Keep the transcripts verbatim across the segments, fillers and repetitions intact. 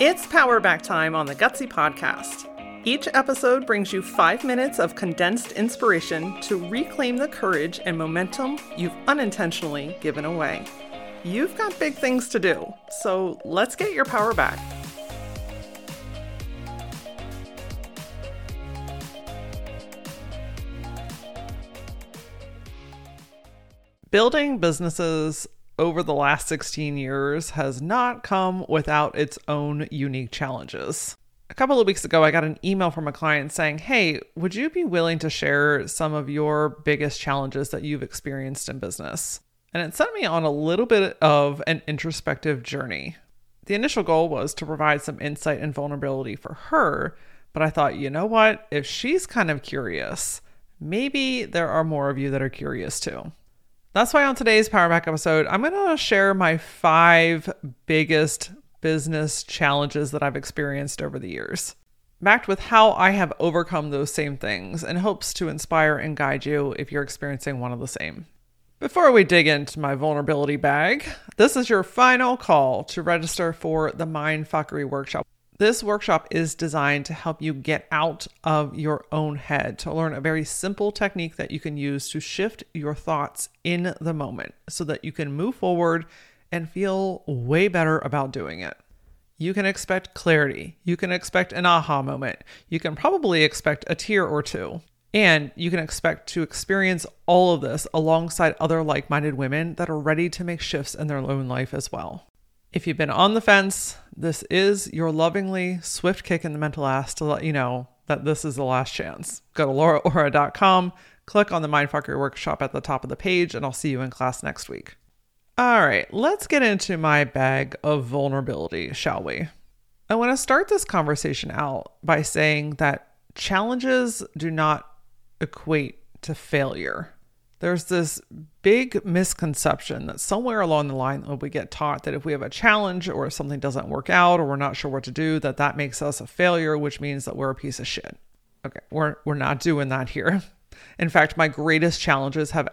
It's Power Back time on the Gutsy Podcast. Each episode brings you five minutes of condensed inspiration to reclaim the courage and momentum you've unintentionally given away. You've got big things to do, so let's get your power back. Building businesses over the last sixteen years has not come without its own unique challenges. A couple of weeks ago, I got an email from a client saying, hey, would you be willing to share some of your biggest challenges that you've experienced in business? And it sent me on a little bit of an introspective journey. The initial goal was to provide some insight and vulnerability for her, but I thought, you know what? If she's kind of curious, maybe there are more of you that are curious too. That's why on today's Power Back episode, I'm going to share my five biggest business challenges that I've experienced over the years, backed with how I have overcome those same things in hopes to inspire and guide you if you're experiencing one of the same. Before we dig into my vulnerability bag, this is your final call to register for the Mindfuckery Workshop. This workshop is designed to help you get out of your own head, to learn a very simple technique that you can use to shift your thoughts in the moment so that you can move forward and feel way better about doing it. You can expect clarity. You can expect an aha moment. You can probably expect a tear or two. And you can expect to experience all of this alongside other like-minded women that are ready to make shifts in their own life as well. If you've been on the fence, this is your lovingly swift kick in the mental ass to let you know that this is the last chance. Go to laura ora dot com, click on the Mindfuckery Workshop at the top of the page, and I'll see you in class next week. All right, let's get into my bag of vulnerability, shall we? I want to start this conversation out by saying that challenges do not equate to failure. There's this big misconception that somewhere along the line we get taught that if we have a challenge or if something doesn't work out or we're not sure what to do, that that makes us a failure, which means that we're a piece of shit. Okay, we're we're not doing that here. In fact, my greatest challenges have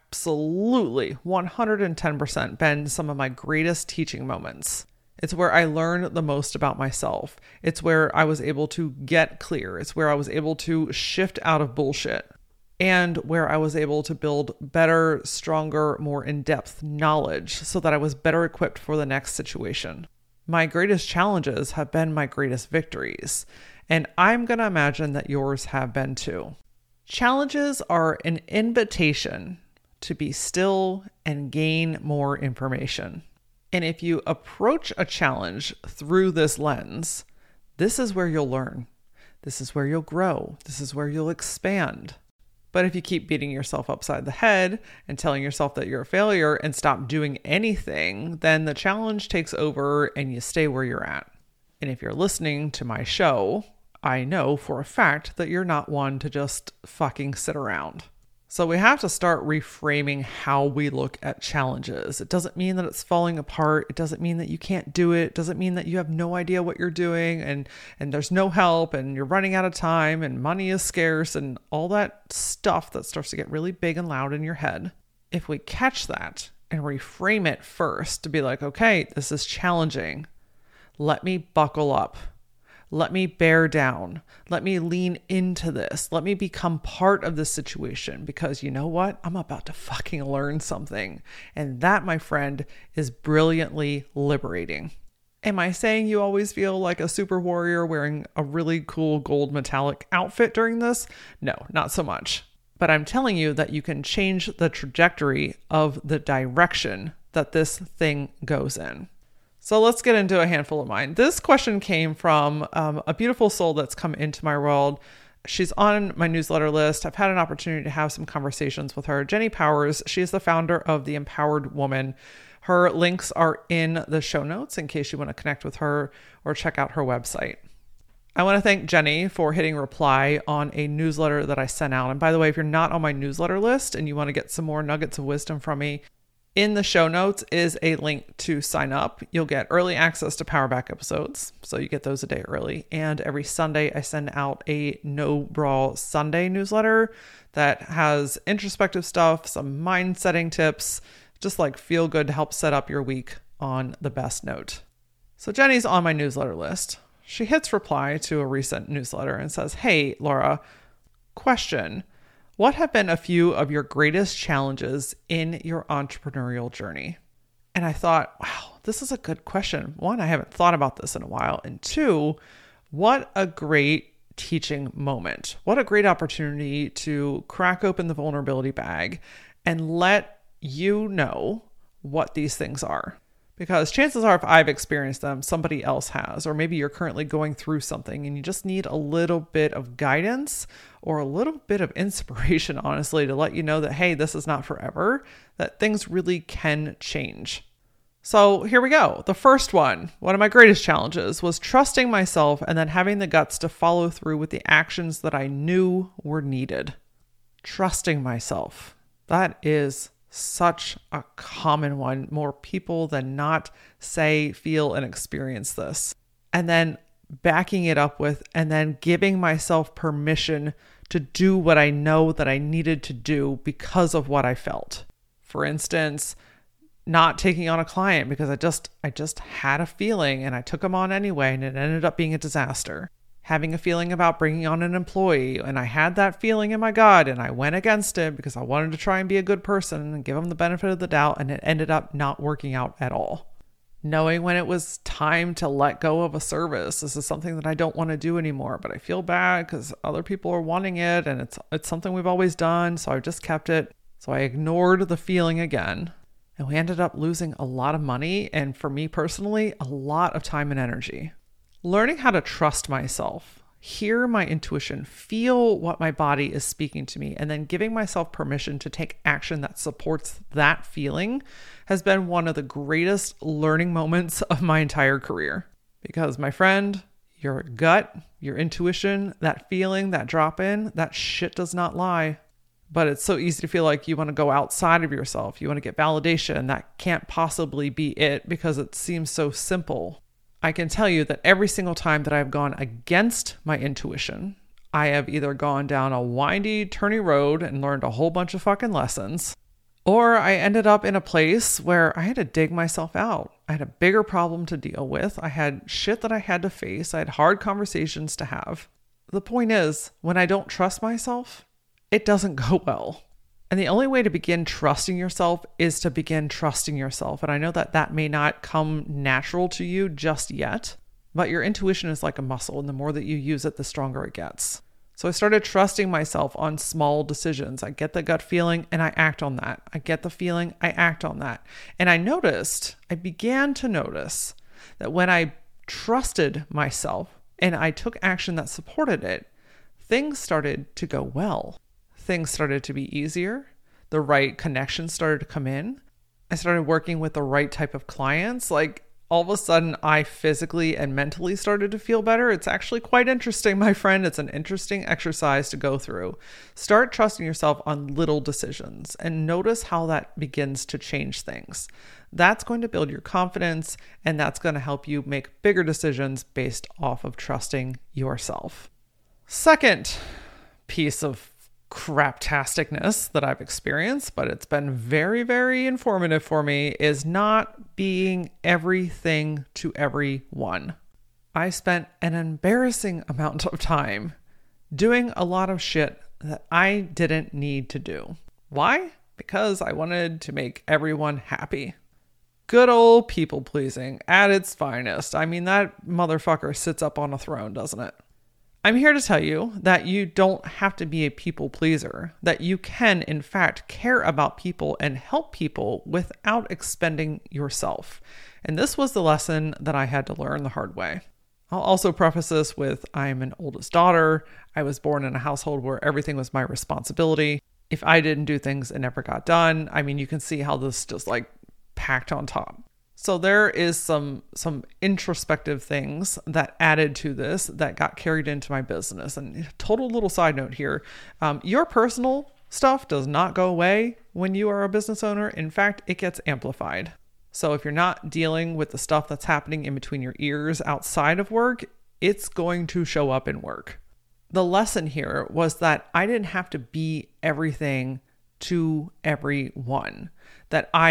absolutely one hundred ten percent been some of my greatest teaching moments. It's where I learned the most about myself. It's where I was able to get clear. It's where I was able to shift out of bullshit. And where I was able to build better, stronger, more in-depth knowledge so that I was better equipped for the next situation. My greatest challenges have been my greatest victories, and I'm going to imagine that yours have been too. Challenges are an invitation to be still and gain more information. And if you approach a challenge through this lens, this is where you'll learn. This is where you'll grow. This is where you'll expand. But if you keep beating yourself upside the head and telling yourself that you're a failure and stop doing anything, then the challenge takes over and you stay where you're at. And if you're listening to my show, I know for a fact that you're not one to just fucking sit around. So we have to start reframing how we look at challenges. It doesn't mean that it's falling apart. It doesn't mean that you can't do it. It doesn't mean that you have no idea what you're doing and, and there's no help and you're running out of time and money is scarce and all that stuff that starts to get really big and loud in your head. If we catch that and reframe it first to be like, okay, this is challenging. Let me buckle up. Let me bear down. Let me lean into this. Let me become part of this situation because you know what? I'm about to fucking learn something. And that, my friend, is brilliantly liberating. Am I saying you always feel like a super warrior wearing a really cool gold metallic outfit during this? No, not so much. But I'm telling you that you can change the trajectory of the direction that this thing goes in. So let's get into a handful of mine. This question came from um, a beautiful soul that's come into my world. She's on my newsletter list. I've had an opportunity to have some conversations with her. Jenny Powers, she is the founder of The Empowered Woman. Her links are in the show notes in case you want to connect with her or check out her website. I want to thank Jenny for hitting reply on a newsletter that I sent out. And by the way, if you're not on my newsletter list and you want to get some more nuggets of wisdom from me, in the show notes is a link to sign up. You'll get early access to Power Back episodes, so you get those a day early. And every Sunday, I send out a No Brawl Sunday newsletter that has introspective stuff, some mind-setting tips, just like feel good to help set up your week on the best note. So Jenny's on my newsletter list. She hits reply to a recent newsletter and says, "Hey, Laura, question. What have been a few of your greatest challenges in your entrepreneurial journey?" And I thought, wow, this is a good question. One, I haven't thought about this in a while. And two, what a great teaching moment. What a great opportunity to crack open the vulnerability bag and let you know what these things are. Because chances are, if I've experienced them, somebody else has, or maybe you're currently going through something and you just need a little bit of guidance or a little bit of inspiration, honestly, to let you know that, hey, this is not forever, that things really can change. So here we go. The first one, one of my greatest challenges, was trusting myself and then having the guts to follow through with the actions that I knew were needed. Trusting myself. That is such a common one. More people than not say, feel, and experience this. And then backing it up with, and then giving myself permission to do what I know that I needed to do because of what I felt. For instance, not taking on a client because I just, I just had a feeling and I took them on anyway and it ended up being a disaster. Having a feeling about bringing on an employee, and I had that feeling in my gut and I went against it because I wanted to try and be a good person and give them the benefit of the doubt, and it ended up not working out at all. Knowing when it was time to let go of a service. This is something that I don't want to do anymore, but I feel bad because other people are wanting it and it's it's something we've always done, so I just kept it. So I ignored the feeling again, and we ended up losing a lot of money, and for me personally, a lot of time and energy. Learning how to trust myself, hear my intuition, feel what my body is speaking to me, and then giving myself permission to take action that supports that feeling has been one of the greatest learning moments of my entire career. Because my friend, your gut, your intuition, that feeling, that drop in, that shit does not lie. But it's so easy to feel like you want to go outside of yourself. You want to get validation. That can't possibly be it because it seems so simple. I can tell you that every single time that I've gone against my intuition, I have either gone down a windy, turny road and learned a whole bunch of fucking lessons, or I ended up in a place where I had to dig myself out. I had a bigger problem to deal with. I had shit that I had to face. I had hard conversations to have. The point is, when I don't trust myself, it doesn't go well. And the only way to begin trusting yourself is to begin trusting yourself. And I know that that may not come natural to you just yet, but your intuition is like a muscle, and the more that you use it, the stronger it gets. So I started trusting myself on small decisions. I get the gut feeling and I act on that. I get the feeling, I act on that. And I noticed, I began to notice that when I trusted myself and I took action that supported it, things started to go well. Things started to be easier. The right connections started to come in. I started working with the right type of clients. Like all of a sudden, I physically and mentally started to feel better. It's actually quite interesting, my friend. It's an interesting exercise to go through. Start trusting yourself on little decisions and notice how that begins to change things. That's going to build your confidence, and that's going to help you make bigger decisions based off of trusting yourself. Second piece of craptasticness that I've experienced, but it's been very, very informative for me, is not being everything to everyone. I spent an embarrassing amount of time doing a lot of shit that I didn't need to do. Why? Because I wanted to make everyone happy. Good old people pleasing at its finest. I mean, that motherfucker sits up on a throne, doesn't it? I'm here to tell you that you don't have to be a people pleaser, that you can, in fact, care about people and help people without expending yourself. And this was the lesson that I had to learn the hard way. I'll also preface this with, I'm an oldest daughter. I was born in a household where everything was my responsibility. If I didn't do things, it never got done. I mean, you can see how this just like packed on top. So there is some some introspective things that added to this that got carried into my business. And total little side note here, um, your personal stuff does not go away when you are a business owner. In fact, it gets amplified. So if you're not dealing with the stuff that's happening in between your ears outside of work, it's going to show up in work. The lesson here was that I didn't have to be everything to everyone, that I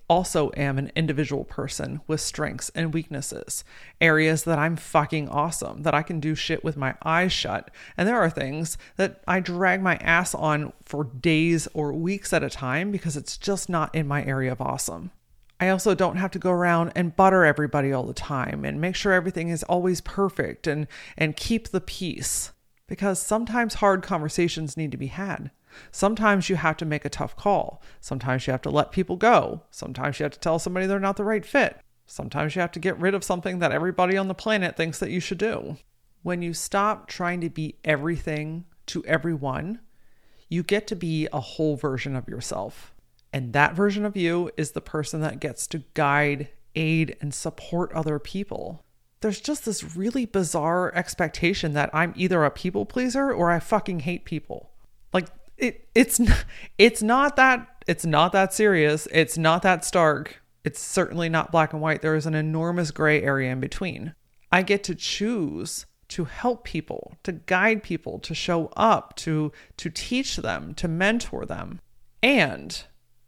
also am an individual person with strengths and weaknesses, areas that I'm fucking awesome, that I can do shit with my eyes shut. And there are things that I drag my ass on for days or weeks at a time because it's just not in my area of awesome. I also don't have to go around and butter everybody all the time and make sure everything is always perfect and, and keep the peace, because sometimes hard conversations need to be had. Sometimes you have to make a tough call. Sometimes you have to let people go. Sometimes you have to tell somebody they're not the right fit. Sometimes you have to get rid of something that everybody on the planet thinks that you should do. When you stop trying to be everything to everyone, you get to be a whole version of yourself. And that version of you is the person that gets to guide, aid, and support other people. There's just this really bizarre expectation that I'm either a people pleaser or I fucking hate people. Like it, it's, it's not that, it's not that serious. It's not that stark. It's certainly not black and white. There is an enormous gray area in between. I get to choose to help people, to guide people, to show up, to, to teach them, to mentor them. And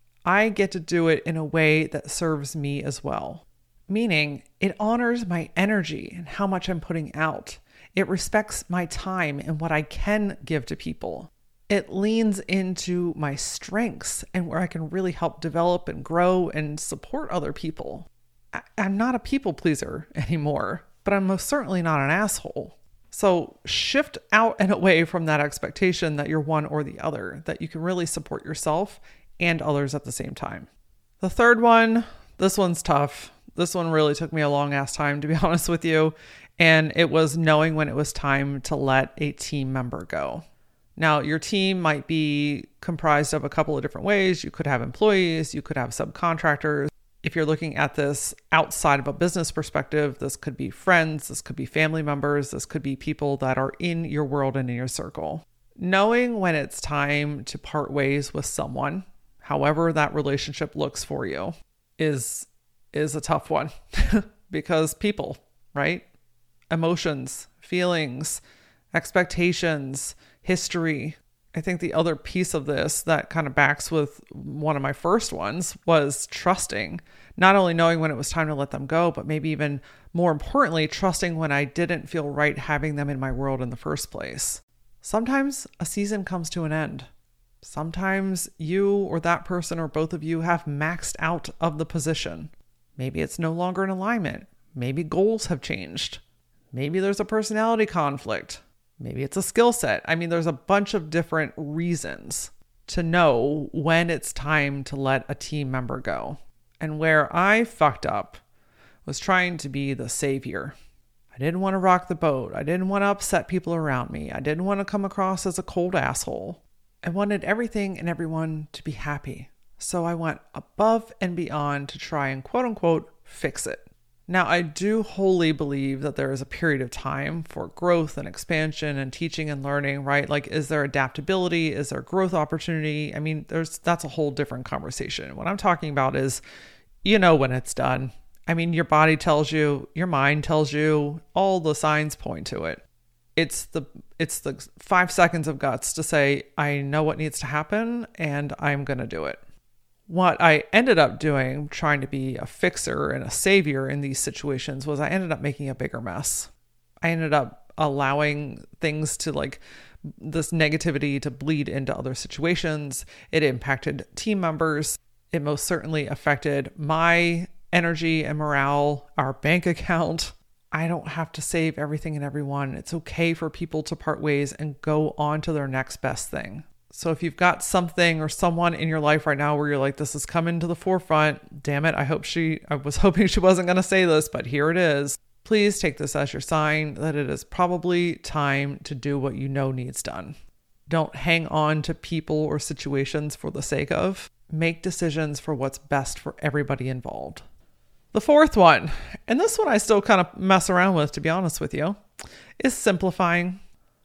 I get to do it in a way that serves me as well. Meaning it honors my energy and how much I'm putting out. It respects my time and what I can give to people. It leans into my strengths and where I can really help develop and grow and support other people. I- I'm not a people pleaser anymore, but I'm most certainly not an asshole. So shift out and away from that expectation that you're one or the other, that you can really support yourself and others at the same time. The third one, this one's tough. This one really took me a long ass time, to be honest with you. And it was knowing when it was time to let a team member go. Now, your team might be comprised of a couple of different ways. You could have employees, you could have subcontractors. If you're looking at this outside of a business perspective, this could be friends, this could be family members, this could be people that are in your world and in your circle. Knowing when it's time to part ways with someone, however that relationship looks for you, is is a tough one because people, right? Emotions, feelings, expectations, history. I think the other piece of this that kind of backs with one of my first ones was trusting, not only knowing when it was time to let them go, but maybe even more importantly, trusting when I didn't feel right having them in my world in the first place. Sometimes a season comes to an end. Sometimes you or that person or both of you have maxed out of the position. Maybe it's no longer in alignment. Maybe goals have changed. Maybe there's a personality conflict. Maybe it's a skill set. I mean, there's a bunch of different reasons to know when it's time to let a team member go. And where I fucked up was trying to be the savior. I didn't want to rock the boat. I didn't want to upset people around me. I didn't want to come across as a cold asshole. I wanted everything and everyone to be happy. So I went above and beyond to try and quote unquote fix it. Now, I do wholly believe that there is a period of time for growth and expansion and teaching and learning, right? Like, is there adaptability? Is there growth opportunity? I mean, there's that's a whole different conversation. What I'm talking about is, you know, when it's done. I mean, your body tells you, your mind tells you, all the signs point to it. It's the it's the five seconds of guts to say, I know what needs to happen and I'm going to do it. What I ended up doing, trying to be a fixer and a savior in these situations, was I ended up making a bigger mess. I ended up allowing things to like this negativity to bleed into other situations. It impacted team members. It most certainly affected my energy and morale, our bank account. I don't have to save everything and everyone. It's okay for people to part ways and go on to their next best thing. So if you've got something or someone in your life right now where you're like, this is coming to the forefront, damn it, I hope she, I was hoping she wasn't going to say this, but here it is. Please take this as your sign that it is probably time to do what you know needs done. Don't hang on to people or situations for the sake of. Make decisions for what's best for everybody involved. The fourth one, and this one I still kind of mess around with, to be honest with you, is simplifying.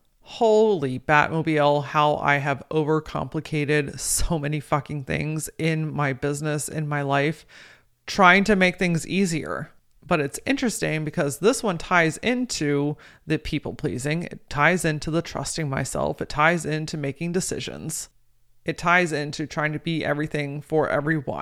Holy Batmobile, how I have overcomplicated so many fucking things in my business, in my life, trying to make things easier. But it's interesting because this one ties into the people pleasing. It ties into the trusting myself. It ties into making decisions. It ties into trying to be everything for everyone.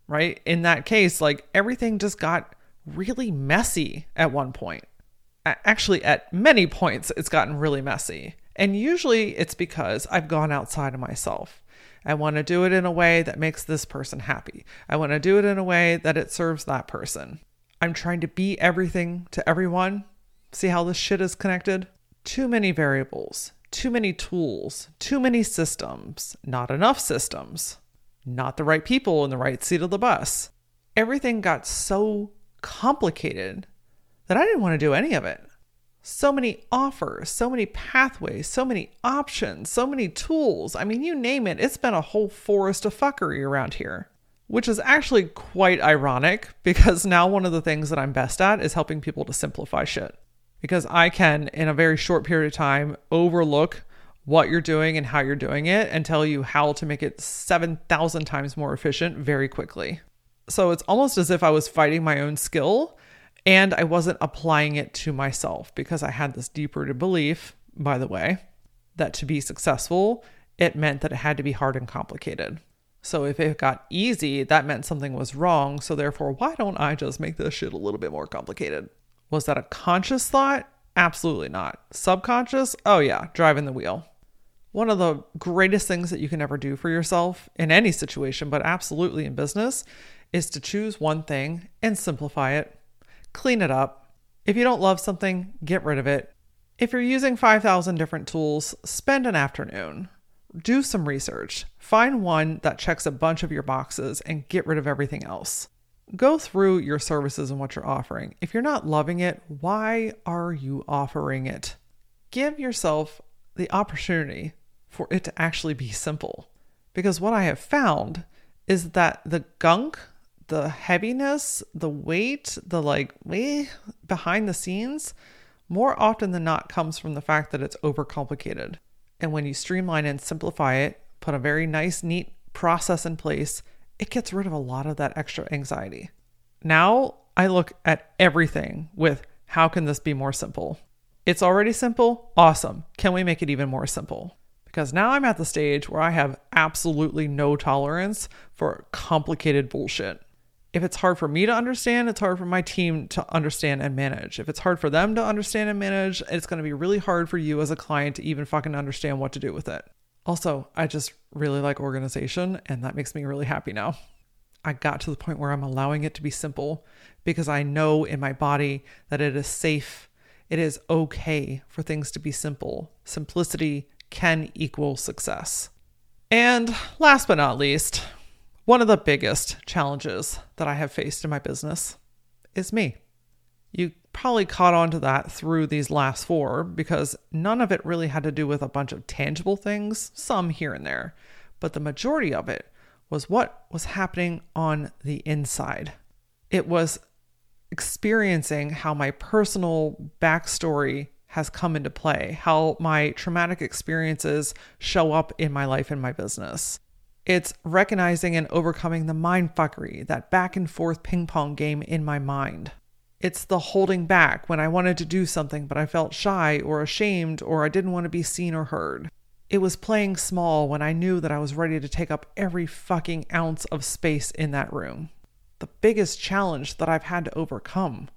right? In that case, like everything just got really messy at one point. Actually, at many points, it's gotten really messy. And usually it's because I've gone outside of myself. I want to do it in a way that makes this person happy. I want to do it in a way that it serves that person. I'm trying to be everything to everyone. See how this shit is connected? Too many variables, too many tools, too many systems, not enough systems, not the right people in the right seat of the bus. Everything got so complicated that I didn't want to do any of it. So many offers, so many pathways, so many options, so many tools. I mean, you name it, it's been a whole forest of fuckery around here, which is actually quite ironic because now one of the things that I'm best at is helping people to simplify shit. Because I can, in a very short period of time, overlook what you're doing and how you're doing it and tell you how to make it seven thousand times more efficient very quickly. So it's almost as if I was fighting my own skill and I wasn't applying it to myself because I had this deep-rooted belief, by the way, that to be successful, it meant that it had to be hard and complicated. So if it got easy, that meant something was wrong. So therefore, why don't I just make this shit a little bit more complicated? Was that a conscious thought? Absolutely not. Subconscious? Oh yeah, driving the wheel. One of the greatest things that you can ever do for yourself in any situation, but absolutely in business, is to choose one thing and simplify it. Clean it up. If you don't love something, get rid of it. If you're using five thousand different tools, spend an afternoon. Do some research. Find one that checks a bunch of your boxes and get rid of everything else. Go through your services and what you're offering. If you're not loving it, why are you offering it? Give yourself the opportunity for it to actually be simple. Because what I have found is that the gunk, the heaviness, the weight, the like eh, behind the scenes, more often than not comes from the fact that it's overcomplicated. And when you streamline and simplify it, put a very nice, neat process in place, it gets rid of a lot of that extra anxiety. Now I look at everything with how can this be more simple? It's already simple. Awesome. Can we make it even more simple? Because now I'm at the stage where I have absolutely no tolerance for complicated bullshit. If it's hard for me to understand, it's hard for my team to understand and manage. If it's hard for them to understand and manage, it's going to be really hard for you as a client to even fucking understand what to do with it. Also, I just really like organization, and that makes me really happy now. I got to the point where I'm allowing it to be simple because I know in my body that it is safe. It is okay for things to be simple. Simplicity can equal success. And last but not least, one of the biggest challenges that I have faced in my business is me. You probably caught on to that through these last four because none of it really had to do with a bunch of tangible things, some here and there, but the majority of it was what was happening on the inside. It was experiencing how my personal backstory has come into play, how my traumatic experiences show up in my life and my business. It's recognizing and overcoming the mindfuckery, that back and forth ping pong game in my mind. It's the holding back when I wanted to do something, but I felt shy or ashamed or I didn't want to be seen or heard. It was playing small when I knew that I was ready to take up every fucking ounce of space in that room. The biggest challenge that I've had to overcome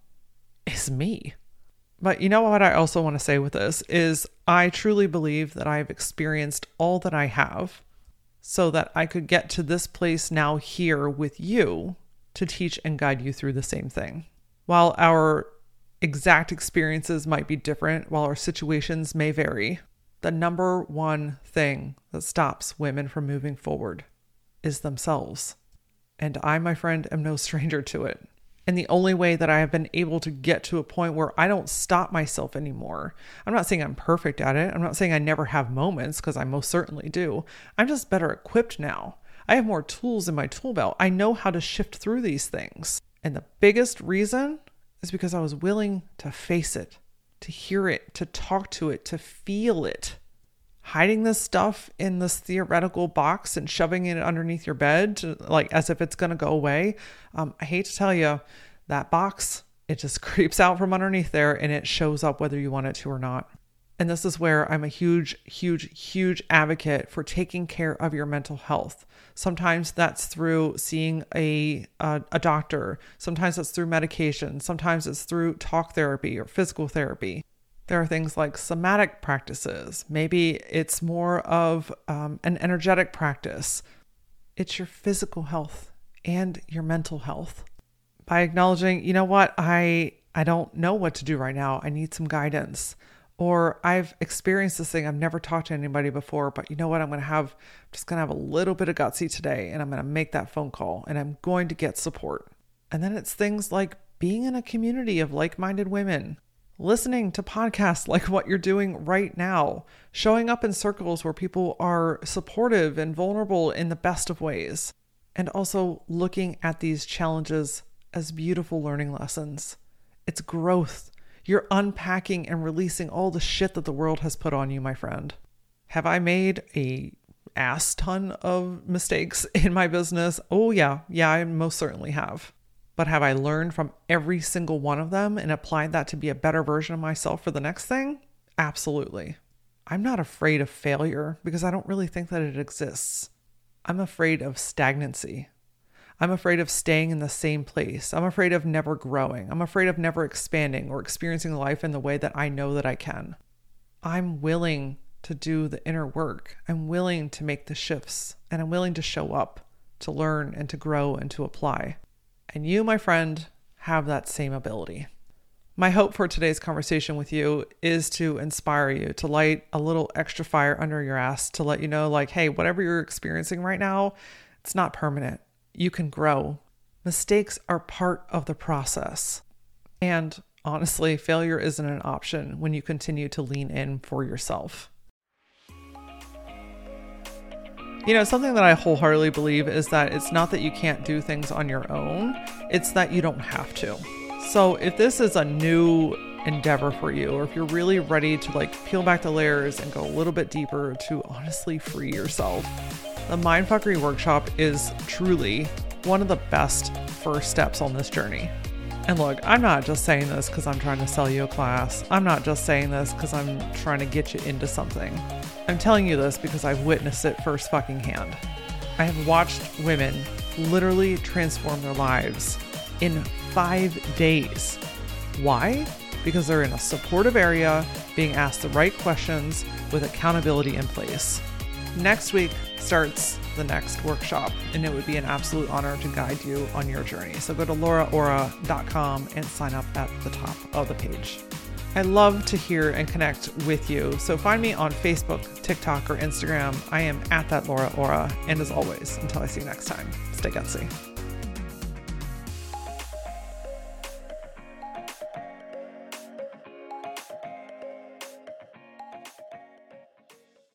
is me. But you know what I also want to say with this is I truly believe that I've experienced all that I have so that I could get to this place now here with you to teach and guide you through the same thing. While our exact experiences might be different, while our situations may vary, the number one thing that stops women from moving forward is themselves. And I, my friend, am no stranger to it. And the only way that I have been able to get to a point where I don't stop myself anymore. I'm not saying I'm perfect at it. I'm not saying I never have moments, because I most certainly do. I'm just better equipped now. I have more tools in my tool belt. I know how to shift through these things. And the biggest reason is because I was willing to face it, to hear it, to talk to it, to feel it. Hiding this stuff in this theoretical box and shoving it underneath your bed, to, like as if it's going to go away. Um, I hate to tell you, that box, it just creeps out from underneath there and it shows up whether you want it to or not. And this is where I'm a huge, huge, huge advocate for taking care of your mental health. Sometimes that's through seeing a, a, a doctor. Sometimes it's through medication. Sometimes it's through talk therapy or physical therapy. There are things like somatic practices. Maybe it's more of um, an energetic practice. It's your physical health and your mental health. By acknowledging, you know what, I I don't know what to do right now. I need some guidance. Or I've experienced this thing. I've never talked to anybody before, but you know what? I'm going to have, I'm just going to have a little bit of gutsy today, and I'm going to make that phone call, and I'm going to get support. And then it's things like being in a community of like-minded women, listening to podcasts like what you're doing right now, showing up in circles where people are supportive and vulnerable in the best of ways, and also looking at these challenges as beautiful learning lessons. It's growth. You're unpacking and releasing all the shit that the world has put on you, my friend. Have I made a ass ton of mistakes in my business? Oh yeah, yeah, I most certainly have. But have I learned from every single one of them and applied that to be a better version of myself for the next thing? Absolutely. I'm not afraid of failure because I don't really think that it exists. I'm afraid of stagnancy. I'm afraid of staying in the same place. I'm afraid of never growing. I'm afraid of never expanding or experiencing life in the way that I know that I can. I'm willing to do the inner work. I'm willing to make the shifts, and I'm willing to show up, to learn and to grow and to apply. And you, my friend, have that same ability. My hope for today's conversation with you is to inspire you, to light a little extra fire under your ass, to let you know, like, hey, whatever you're experiencing right now, it's not permanent. You can grow. Mistakes are part of the process. And honestly, failure isn't an option when you continue to lean in for yourself. You know, something that I wholeheartedly believe is that it's not that you can't do things on your own, it's that you don't have to. So if this is a new endeavor for you, or if you're really ready to like peel back the layers and go a little bit deeper to honestly free yourself, the Mindfuckery Workshop is truly one of the best first steps on this journey. And look, I'm not just saying this because I'm trying to sell you a class. I'm not just saying this because I'm trying to get you into something. I'm telling you this because I've witnessed it first fucking hand. I have watched women literally transform their lives in five days. Why? Because they're in a supportive area, being asked the right questions with accountability in place. Next week starts the next workshop, and it would be an absolute honor to guide you on your journey. So go to laura ora dot com and sign up at the top of the page. I love to hear and connect with you. So find me on Facebook, TikTok, or Instagram. I am at that Laura Ora. And as always, until I see you next time, stay gutsy.